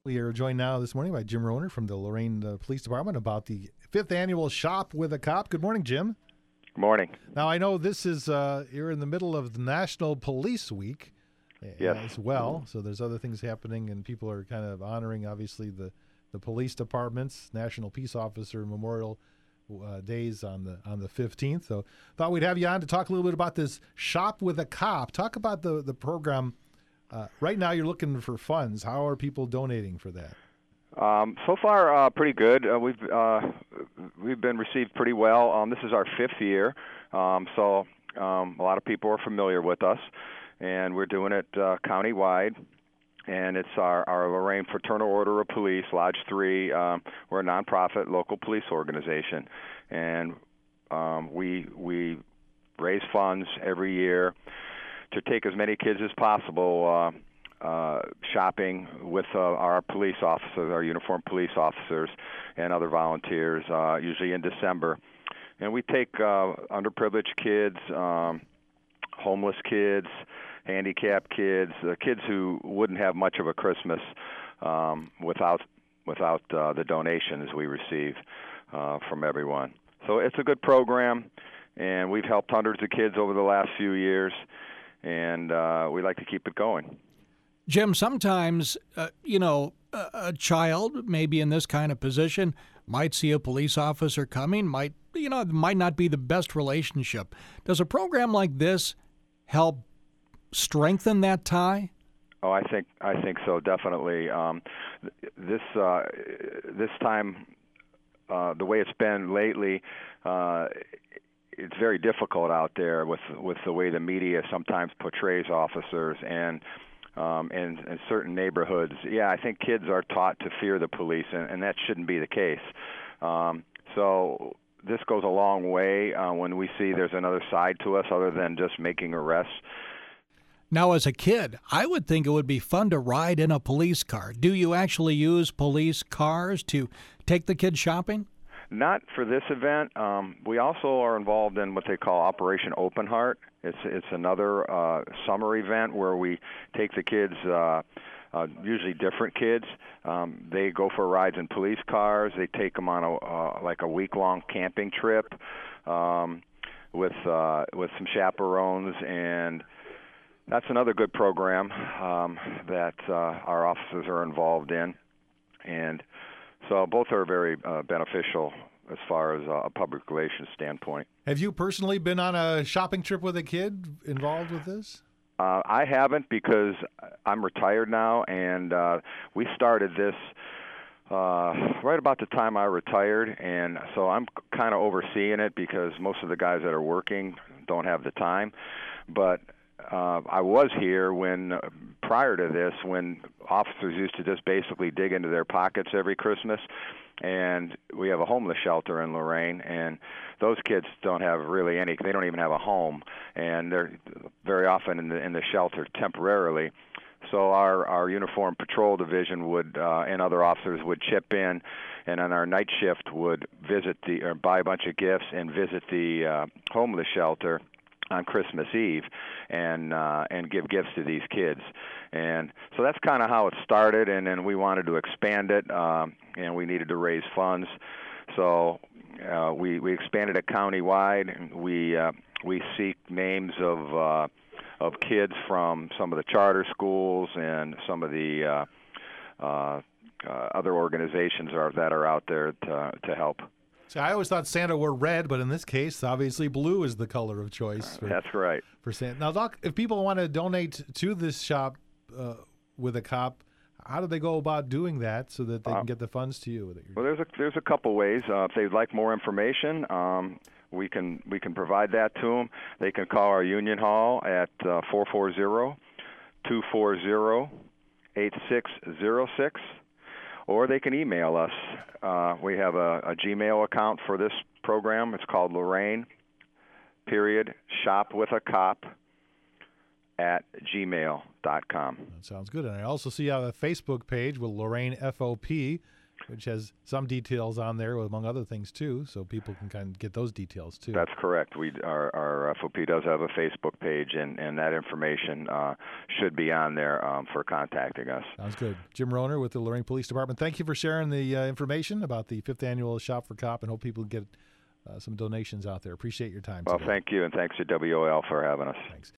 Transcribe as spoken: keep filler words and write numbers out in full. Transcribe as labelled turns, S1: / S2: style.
S1: We are joined now this morning by Jim Rohner from the Lorain uh, Police Department about the fifth annual Shop with a Cop. Good morning, Jim.
S2: Good morning.
S1: Now, I know this is, uh, you're in the middle of the National Police Week uh,
S2: Yes.
S1: as well, so there's other things happening, and people are kind of honoring, obviously, the, the police departments, National Peace Officer Memorial uh, Days on the on the fifteenth. So thought we'd have you on to talk a little bit about this Shop with a Cop. Talk about the, the program. Uh, right now, you're looking for funds. How are people donating for that?
S2: Um, so far, uh, pretty good. Uh, we've uh, we've been received pretty well. Um, this is our fifth year, um, so um, a lot of people are familiar with us, and we're doing it uh, countywide. And it's our, our Lorain Fraternal Order of Police, Lodge three. Um, we're a nonprofit local police organization, and um, we we raise funds every year to take as many kids as possible uh, uh, shopping with uh, our police officers, our uniformed police officers, and other volunteers, uh, usually in December. And we take uh, underprivileged kids, um, homeless kids, handicapped kids, uh, kids who wouldn't have much of a Christmas um, without without uh, the donations we receive uh, from everyone. So it's a good program, and we've helped hundreds of kids over the last few years. And uh, we like to keep it going.
S3: Jim, sometimes, uh, you know, a, a child maybe in this kind of position might see a police officer coming, might, you know, it might not be the best relationship. Does a program like this help strengthen that tie?
S2: Oh, I think I think so, definitely. Um, this uh, this time, uh, the way it's been lately, uh, it's very difficult out there with with the way the media sometimes portrays officers, and um, in, in certain neighborhoods, yeah, I think kids are taught to fear the police, and, and that shouldn't be the case. Um, so this goes a long way uh, when we see there's another side to us other than just making arrests.
S3: Now, as a kid, I would think it would be fun to ride in a police car. Do you actually use police cars to take the kids shopping?
S2: Not for this event. Um, we also are involved in what they call Operation Open Heart. It's it's another uh, summer event where we take the kids, uh, uh, usually different kids. Um, they go for rides in police cars. They take them on a uh, like a week-long camping trip um, with uh, with some chaperones, and that's another good program um, that uh, our officers are involved in, and so both are very uh, beneficial as far as a public relations standpoint.
S1: Have you personally been on a shopping trip with a kid involved with this?
S2: Uh, I haven't, because I'm retired now, and uh, we started this uh, right about the time I retired, and so I'm kind of overseeing it because most of the guys that are working don't have the time. But uh, I was here when, uh, prior to this, when officers used to just basically dig into their pockets every Christmas. And we have a homeless shelter in Lorain, and those kids don't have really any, they don't even have a home, and they're very often in the in the shelter temporarily. So our, our uniform patrol division would, uh, and other officers would chip in, and on our night shift would visit the, or buy a bunch of gifts and visit the uh, homeless shelter on Christmas Eve, and uh, and give gifts to these kids. And so that's kind of how it started, and then we wanted to expand it, um, and we needed to raise funds. So uh, we we expanded it countywide. We uh, we seek names of uh, of kids from some of the charter schools and some of the uh, uh, uh, other organizations are, that are out there to to help.
S1: So I always thought Santa wore red, but in this case, obviously blue is the color of choice. For,
S2: That's right.
S1: For Santa. Now, Doc, if people want to donate to this Shop uh, with a Cop, how do they go about doing that so that they
S2: uh,
S1: can get the funds to you?
S2: Well, there's a there's a couple ways. Uh, if they'd like more information, um, we can we can provide that to them. They can call our Union Hall at uh, four four zero, two four zero, eight six zero six. Or they can email us. Uh, we have a, a Gmail account for this program. It's called Lorain, period, shop with a cop at gmail dot com.
S1: That sounds good. And I also see you have a Facebook page with Lorain F O P. which has some details on there, among other things too, so people can kind of get those details too.
S2: That's correct. We our, our F O P does have a Facebook page, and, and that information uh, should be on there um, for contacting us.
S1: Sounds good. Jim Rohner with the Lorain Police Department. Thank you for sharing the uh, information about the fifth annual Shop for Cop, and hope people get uh, some donations out there. Appreciate your time
S2: Well,
S1: today.
S2: thank you, and thanks to W O L for having us.
S1: Thanks.